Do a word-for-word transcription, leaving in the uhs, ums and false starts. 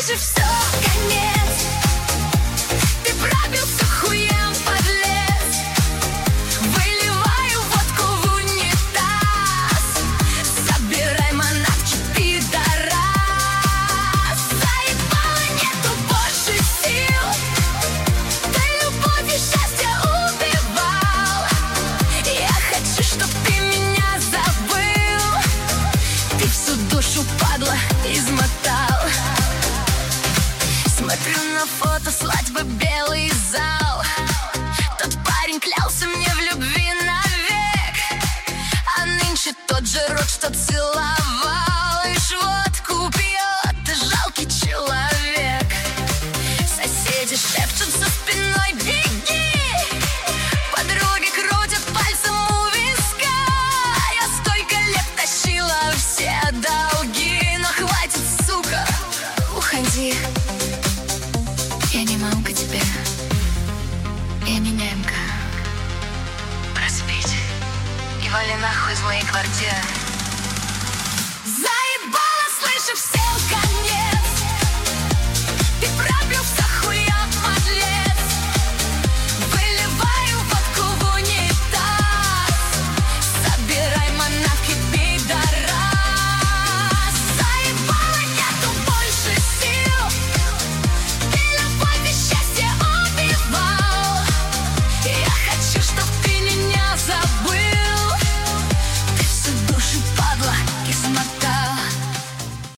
же все, конец. Ты пробился хуем, подлец. Выливаю водку в унитаз. Собирай манатки, пидорас. Заебало, нету больше сил. Ты любовь и счастье убивал. Я хочу, чтоб ты меня забыл. Ты всю душу, падла, измотал. Смотрю на фото свадьбы, белый зал. Тот парень клялся мне в любви навек, а нынче тот же рот, что целовал. Лишь водку пьет, ты жалкий человек. Соседи шепчут за спиной: беги. Подруги крутят пальцем у виска. Я столько лет тащила все долги. Но хватит, сука, уходи. Я не мамка тебе, я не нянька. Проспись и вали нахуй из моей квартиры.